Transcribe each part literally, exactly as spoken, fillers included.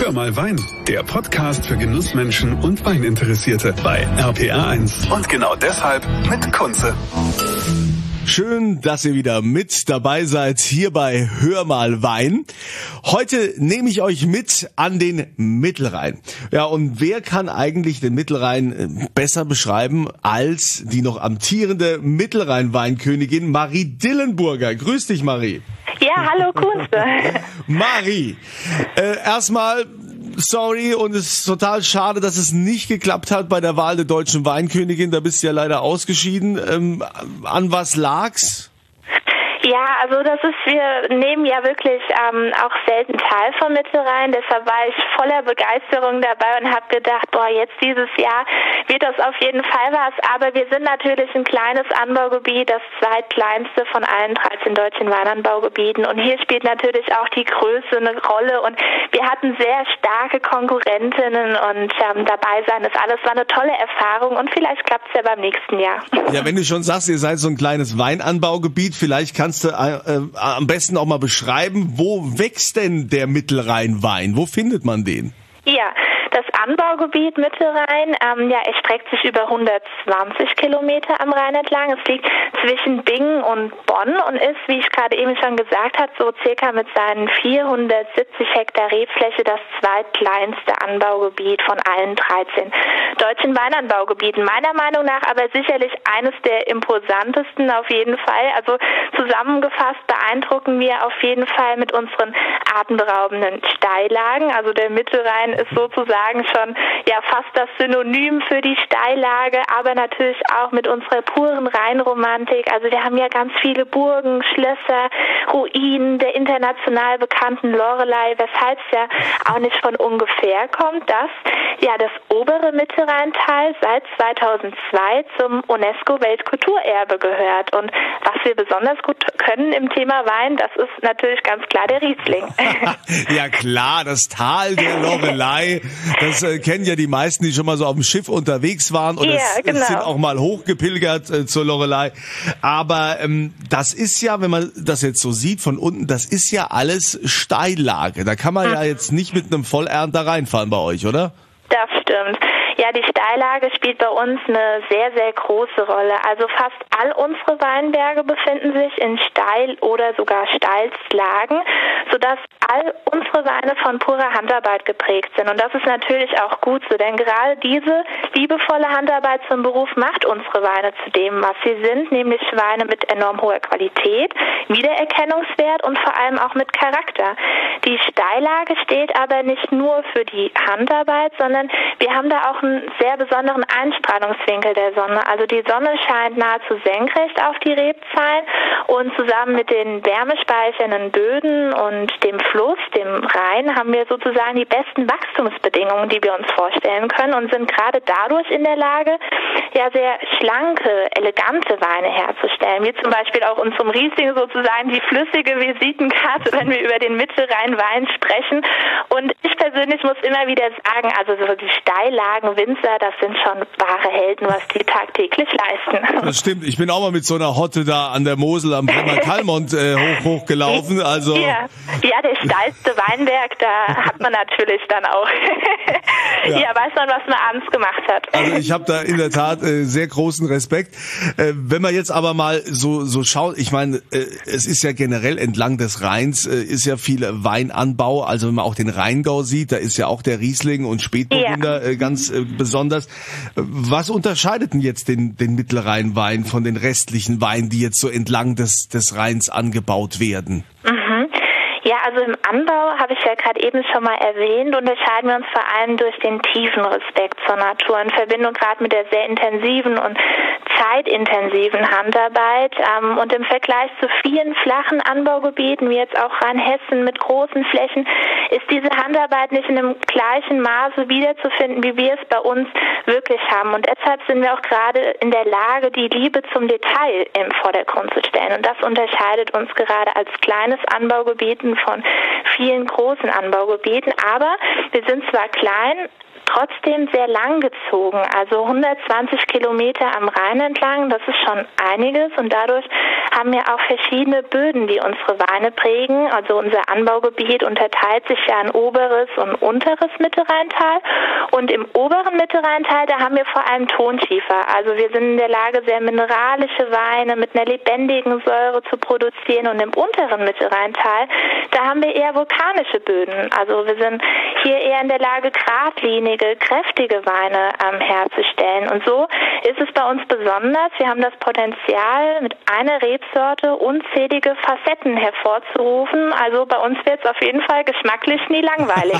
Hör mal Wein, der Podcast für Genussmenschen und Weininteressierte bei R P R eins. Und genau deshalb mit Kunze. Schön, dass ihr wieder mit dabei seid hier bei Hör mal Wein. Heute nehme ich euch mit an den Mittelrhein. Ja, und wer kann eigentlich den Mittelrhein besser beschreiben als die noch amtierende Mittelrhein-Weinkönigin Marie Dillenburger. Grüß dich, Marie. Ja, hallo Kunze. Marie, äh, erstmal sorry, und es ist total schade, dass es nicht geklappt hat bei der Wahl der deutschen Weinkönigin. Da bist du ja leider ausgeschieden. Ähm, an was lag's? Ja, also das ist, wir nehmen ja wirklich ähm, auch selten teil vom Mittelrhein, deshalb war ich voller Begeisterung dabei und habe gedacht, boah, jetzt dieses Jahr wird das auf jeden Fall was, aber wir sind natürlich ein kleines Anbaugebiet, das zweitkleinste von allen dreizehn deutschen Weinanbaugebieten, und hier spielt natürlich auch die Größe eine Rolle, und wir hatten sehr starke Konkurrentinnen, und ähm, dabei sein ist alles, war eine tolle Erfahrung, und vielleicht klappt es ja beim nächsten Jahr. Ja, wenn du schon sagst, ihr seid so ein kleines Weinanbaugebiet, vielleicht kannst du äh, am besten auch mal beschreiben, wo wächst denn der Mittelrhein-Wein? Wo findet man den? Ja, das Anbaugebiet Mittelrhein ähm, ja, erstreckt sich über hundertzwanzig Kilometer am Rhein entlang. Es liegt zwischen Bingen und Bonn und ist, wie ich gerade eben schon gesagt habe, so circa mit seinen vierhundertsiebzig Hektar Rebfläche das zweitkleinste Anbaugebiet von allen dreizehn deutschen Weinanbaugebieten. Meiner Meinung nach aber sicherlich eines der imposantesten auf jeden Fall. Also zusammengefasst beeindrucken wir auf jeden Fall mit unseren atemberaubenden Steillagen. Also der Mittelrhein ist sozusagen schon ja fast das Synonym für die Steillage, aber natürlich auch mit unserer puren Rheinromantik. Also wir haben ja ganz viele Burgen, Schlösser, Ruinen der international bekannten Loreley, weshalb es ja auch nicht von ungefähr kommt, dass ja das obere Mittelrheintal seit zweitausendzwei zum UNESCO-Weltkulturerbe gehört. Und was wir besonders gut können im Thema Wein, das ist natürlich ganz klar der Riesling. Ja klar, das Tal der Loreley, das äh, kennen ja die meisten, die schon mal so auf dem Schiff unterwegs waren, und ja, es, genau. es sind auch mal hochgepilgert äh, zur Loreley. Aber ähm, das ist ja, wenn man das jetzt so sieht von unten, das ist ja alles Steillage. Da kann man hm. ja jetzt nicht mit einem Vollernter reinfahren bei euch, oder? Das stimmt. Ja, die Steillage spielt bei uns eine sehr, sehr große Rolle. Also fast all unsere Weinberge befinden sich in Steil- oder sogar Steilslagen, sodass all unsere Weine von purer Handarbeit geprägt sind. Und das ist natürlich auch gut so, denn gerade diese liebevolle Handarbeit zum Beruf macht unsere Weine zu dem, was sie sind, nämlich Weine mit enorm hoher Qualität, Wiedererkennungswert und vor allem auch mit Charakter. Die Steillage steht aber nicht nur für die Handarbeit, sondern wir haben da auch einen sehr besonderen Einstrahlungswinkel der Sonne. Also die Sonne scheint nahezu senkrecht auf die Rebzahlen, und zusammen mit den wärmespeichernden Böden und dem Fluss, dem Rhein, haben wir sozusagen die besten Wachstumsbedingungen, die wir uns vorstellen können, und sind gerade dadurch in der Lage, ja sehr schlanke, elegante Weine herzustellen, wie zum Beispiel auch unserem Riesling sozusagen die flüssige Visitenkarte, wenn wir über den Mittelrhein-Wein sprechen. Und ich persönlich muss immer wieder sagen, also so die Steillagen Winzer, das sind schon wahre Helden, was die tagtäglich leisten. Das stimmt. Ich bin auch mal mit so einer Hotte da an der Mosel am Bremer Kalmont äh, hoch hoch gelaufen. Also ja. ja, der steilste Weinberg, da hat man natürlich dann auch. ja. ja, weiß man, was man abends gemacht hat. Also ich habe da in der Tat äh, sehr großen Respekt. Äh, wenn man jetzt aber mal so so schaut, ich meine, äh, es ist ja generell entlang des Rheins äh, ist ja viel Weinanbau. Also wenn man auch den Rheingau sieht, da ist ja auch der Riesling und Spätburgunder ja. äh, ganz äh, besonders. Was unterscheidet denn jetzt den den Mittelrheinwein von den restlichen Weinen, die jetzt so entlang des des Rheins angebaut werden? Mhm. Ja, also im Anbau, habe ich ja gerade eben schon mal erwähnt, unterscheiden wir uns vor allem durch den tiefen Respekt zur Natur in Verbindung gerade mit der sehr intensiven und zeitintensiven Handarbeit. Ähm, und im Vergleich zu vielen flachen Anbaugebieten, wie jetzt auch Rheinhessen mit großen Flächen, ist diese Handarbeit nicht in dem gleichen Maße wiederzufinden, wie wir es bei uns wirklich haben. Und deshalb sind wir auch gerade in der Lage, die Liebe zum Detail im Vordergrund zu stellen. Und das unterscheidet uns gerade als kleines Anbaugebiet inmitten von vielen großen Anbaugebieten. Aber wir sind zwar klein, trotzdem sehr lang gezogen, also hundertzwanzig Kilometer am Rhein entlang, das ist schon einiges und dadurch haben wir auch verschiedene Böden, die unsere Weine prägen. Also unser Anbaugebiet unterteilt sich ja in oberes und unteres Mittelrheintal und im oberen Mittelrheintal, da haben wir vor allem Tonschiefer. Also wir sind in der Lage, sehr mineralische Weine mit einer lebendigen Säure zu produzieren und im unteren Mittelrheintal, da haben wir eher vulkanische Böden. Also wir sind hier eher in der Lage, geradlinig kräftige Weine ähm, herzustellen. Und so ist es bei uns besonders. Wir haben das Potenzial, mit einer Rebsorte unzählige Facetten hervorzurufen. Also bei uns wird es auf jeden Fall geschmacklich nie langweilig.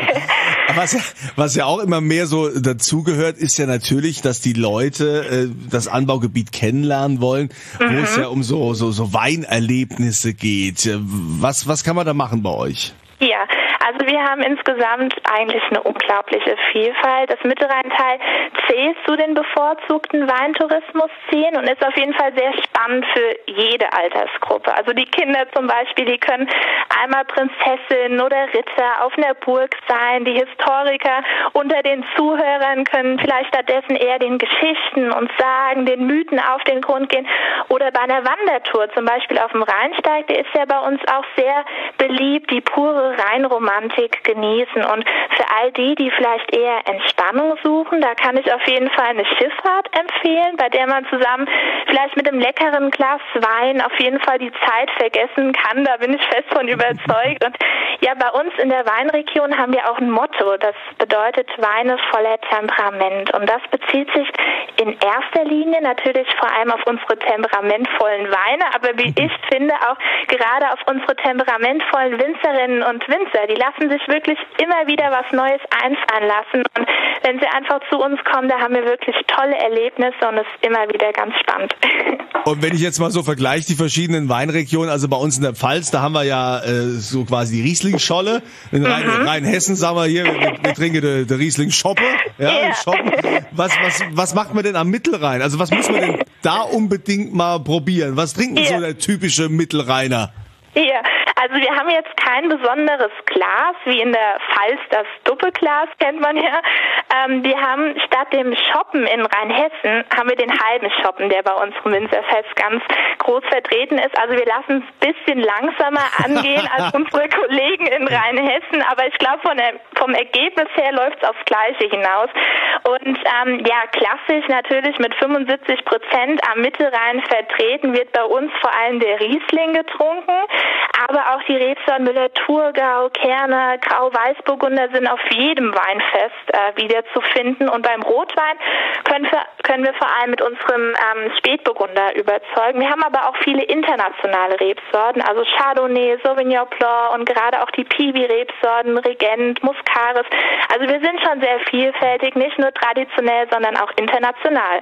was, was ja auch immer mehr so dazugehört, ist ja natürlich, dass die Leute äh, das Anbaugebiet kennenlernen wollen, mhm. wo es ja um so, so, so Weinerlebnisse geht. Was, was kann man da machen bei euch? Ja, also wir haben insgesamt eigentlich eine unglaubliche Vielfalt. Das Mittelrheintal zählt zu den bevorzugten Weintourismuszielen und ist auf jeden Fall sehr spannend für jede Altersgruppe. Also die Kinder zum Beispiel, die können einmal Prinzessin oder Ritter auf einer Burg sein. Die Historiker unter den Zuhörern können vielleicht stattdessen eher den Geschichten und Sagen, den Mythen auf den Grund gehen. Oder bei einer Wandertour, zum Beispiel auf dem Rheinsteig, der ist ja bei uns auch sehr beliebt, die pure Rheinromantik genießen. Und für all die, die vielleicht eher Entspannung suchen, da kann ich auf jeden Fall eine Schifffahrt empfehlen, bei der man zusammen vielleicht mit einem leckeren Glas Wein auf jeden Fall die Zeit vergessen kann. Da bin ich fest von überzeugt. Und ja, bei uns in der Weinregion haben wir auch ein Motto, das bedeutet Weine voller Temperament. Und das bezieht sich in erster Linie natürlich vor allem auf unsere temperamentvollen Weine, aber wie ich finde auch gerade auf unsere temperamentvollen Winzerinnen und Winzer. Die lassen sich wirklich immer wieder was Neues einfallen lassen. Und wenn sie einfach zu uns kommen, da haben wir wirklich tolle Erlebnisse und es ist immer wieder ganz spannend. Und wenn ich jetzt mal so vergleiche, die verschiedenen Weinregionen, also bei uns in der Pfalz, da haben wir ja äh, so quasi die Riesling-Scholle. In Rhein, mhm. Rheinhessen sagen wir hier, wir, wir trinken die, die Riesling-Schoppe. Ja, yeah. Schoppen. Was, was, was macht man denn am Mittelrhein? Also was muss man denn da unbedingt mal probieren? Was trinkt yeah. so der typische Mittelrheiner? Ja, also wir haben jetzt kein besonderes Glas, wie in der Pfalz das Duppeglas, kennt man ja. Ähm, wir haben statt dem Schoppen in Rheinhessen, haben wir den halben Schoppen, der bei uns im Winzerfest ganz groß vertreten ist. Also wir lassen es ein bisschen langsamer angehen als unsere Kollegen in Rheinhessen, aber ich glaube, von der, vom Ergebnis her läuft es aufs Gleiche hinaus. Und ähm, ja, klassisch natürlich mit fünfundsiebzig Prozent am Mittelrhein vertreten wird bei uns vor allem der Riesling getrunken. Aber auch die Rebsorten Müller-Thurgau, Kerner, Grau-Weißburgunder sind auf jedem Weinfest äh, wieder zu finden. Und beim Rotwein können wir, können wir vor allem mit unserem ähm, Spätburgunder überzeugen. Wir haben aber auch viele internationale Rebsorten, also Chardonnay, Sauvignon Blanc und gerade auch die Piwi-Rebsorten, Regent, Muscaris. Also wir sind schon sehr vielfältig, nicht nur traditionell, sondern auch international.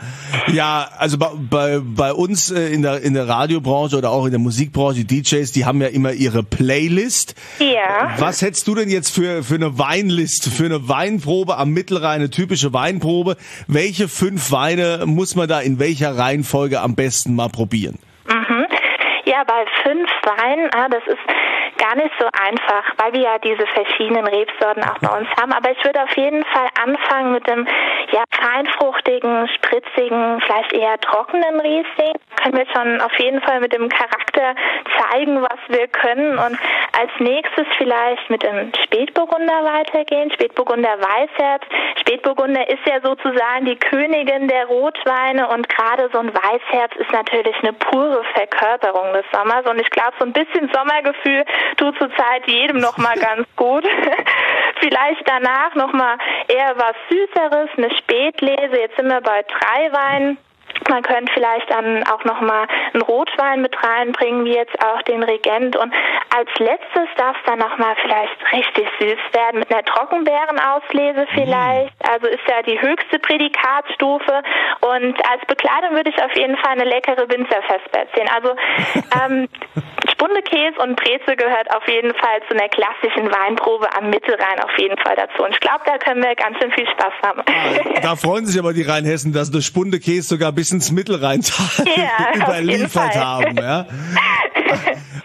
Ja, also bei, bei, bei uns äh, in der, in der Radiobranche oder auch in der Musikbranche, die D Js, die haben ja immer ihre Playlist. Ja. Was hättest du denn jetzt für, für eine Weinliste, für eine Weinprobe am Mittelrhein, eine typische Weinprobe? Welche fünf Weine muss man da in welcher Reihenfolge am besten mal probieren? Mhm. Ja, bei fünf Weinen, ah, das ist gar nicht so einfach, weil wir ja diese verschiedenen Rebsorten auch bei uns haben. Aber ich würde auf jeden Fall anfangen mit dem ja, feinfruchtigen, spritzigen, vielleicht eher trockenen Riesling. Können wir schon auf jeden Fall mit dem Charakter zeigen, was wir können. Und als nächstes vielleicht mit dem Spätburgunder weitergehen. Spätburgunder Weißherbst. Spätburgunder ist ja sozusagen die Königin der Rotweine und gerade so ein Weißherbst ist natürlich eine pure Verkörperung des Sommers. Und ich glaube, so ein bisschen Sommergefühl tut zurzeit jedem noch mal ganz gut. Vielleicht danach noch mal eher was Süßeres, eine Spätlese. Jetzt sind wir bei drei Weinen. Man könnte vielleicht dann auch nochmal einen Rotwein mit reinbringen, wie jetzt auch den Regent. Und als letztes darf es dann nochmal vielleicht richtig süß werden, mit einer Trockenbeerenauslese vielleicht. Also ist ja die höchste Prädikatsstufe. Und als Bekleidung würde ich auf jeden Fall eine leckere Winzerfesper erzählen. Also ähm, Spundekäse und Brezel gehört auf jeden Fall zu einer klassischen Weinprobe am Mittelrhein auf jeden Fall dazu. Und ich glaube, da können wir ganz schön viel Spaß haben. Ah, da freuen sich aber die Rheinhessen, dass der Spundekäse sogar bis ins Mittelrheintal ja, überliefert haben. Ja?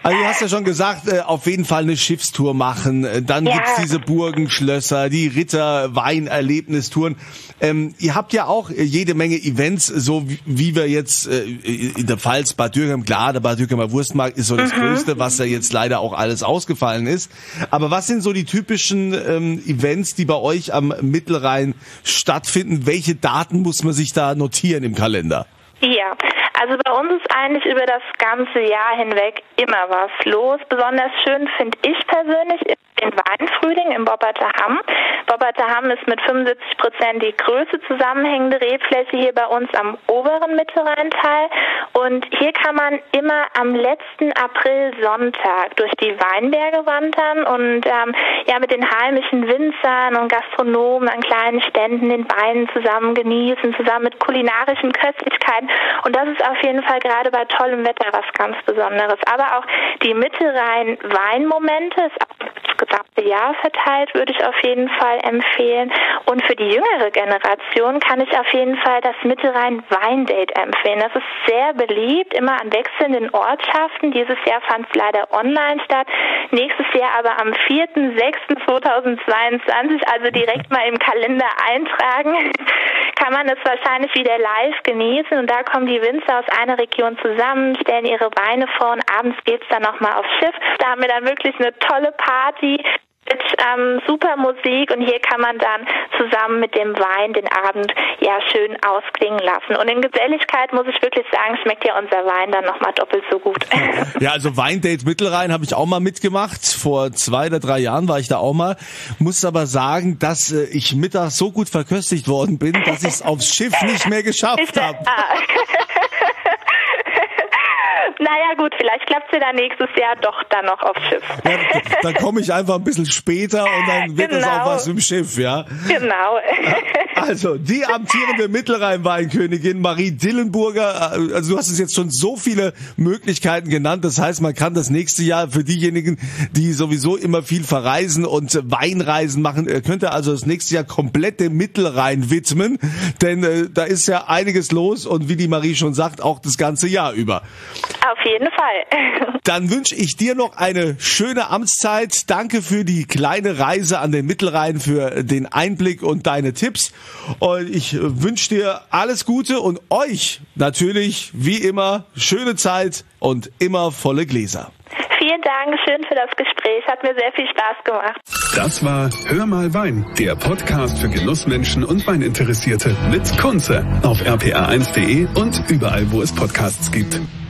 Also du hast ja schon gesagt, äh, auf jeden Fall eine Schiffstour machen. Dann ja. gibt's diese Burgen, Schlösser, die Ritter, Weinerlebnistouren. Ähm, ihr habt ja auch jede Menge Events, so wie, wie wir jetzt äh, in der Pfalz, Bad Dürkheim, klar, der Bad Dürkheimer Wurstmarkt ist so das mhm. Größte, was ja jetzt leider auch alles ausgefallen ist. Aber was sind so die typischen ähm, Events, die bei euch am Mittelrhein stattfinden? Welche Daten muss man sich da notieren im Kalender? Ja, also bei uns ist eigentlich über das ganze Jahr hinweg immer was los. Besonders schön finde ich persönlich den Weinfrühling im Bobberter-Hamm. Bobberter-Hamm ist mit fünfundsiebzig Prozent die größte zusammenhängende Rebfläche hier bei uns am oberen Mittelrheinteil. Und hier kann man immer am letzten April-Sonntag durch die Weinberge wandern und ähm, ja mit den heimischen Winzern und Gastronomen an kleinen Ständen den Wein zusammen genießen, zusammen mit kulinarischen Köstlichkeiten. Und das ist auf jeden Fall gerade bei tollem Wetter was ganz Besonderes. Aber auch die Mittelrhein-Weinmomente ist auch das gesamte Jahr verteilt, würde ich auf jeden Fall empfehlen. Und für die jüngere Generation kann ich auf jeden Fall das Mittelrhein-Weindate empfehlen. Das ist sehr beliebt, immer an wechselnden Ortschaften. Dieses Jahr fand es leider online statt. Nächstes Jahr aber am vierten sechsten zweitausendzweiundzwanzig, also direkt mal im Kalender eintragen, kann man es wahrscheinlich wieder live genießen. Und da kommen die Winzer aus einer Region zusammen, stellen ihre Weine vor und abends geht's dann nochmal aufs Schiff. Da haben wir dann wirklich eine tolle Party mit ähm, super Musik und hier kann man dann zusammen mit dem Wein den Abend ja schön ausklingen lassen. Und in Geselligkeit muss ich wirklich sagen, schmeckt ja unser Wein dann nochmal doppelt so gut. Ja, also Weindate Mittelrhein habe ich auch mal mitgemacht. Vor zwei oder drei Jahren war ich da auch mal. Muss aber sagen, dass äh, ich mittags so gut verköstigt worden bin, dass ich es aufs Schiff nicht mehr geschafft habe. Naja gut, vielleicht klappt es ja dann nächstes Jahr doch dann noch aufs Schiff. Ja, dann komme ich einfach ein bisschen später und dann wird es genau. auch was im Schiff, ja? Genau. Also, die amtierende Mittelrhein-Weinkönigin Marie Dillenburger, also du hast es jetzt schon so viele Möglichkeiten genannt, das heißt, man kann das nächste Jahr für diejenigen, die sowieso immer viel verreisen und Weinreisen machen, könnte also das nächste Jahr komplett dem Mittelrhein widmen, denn äh, da ist ja einiges los und wie die Marie schon sagt, auch das ganze Jahr über. Auf jeden Fall. Dann wünsche ich dir noch eine schöne Amtszeit. Danke für die kleine Reise an den Mittelrhein, für den Einblick und deine Tipps. Und ich wünsche dir alles Gute und euch natürlich, wie immer, schöne Zeit und immer volle Gläser. Vielen Dank, schön für das Gespräch. Hat mir sehr viel Spaß gemacht. Das war Hör mal Wein, der Podcast für Genussmenschen und Weininteressierte mit Kunze auf r p r eins punkt de und überall, wo es Podcasts gibt.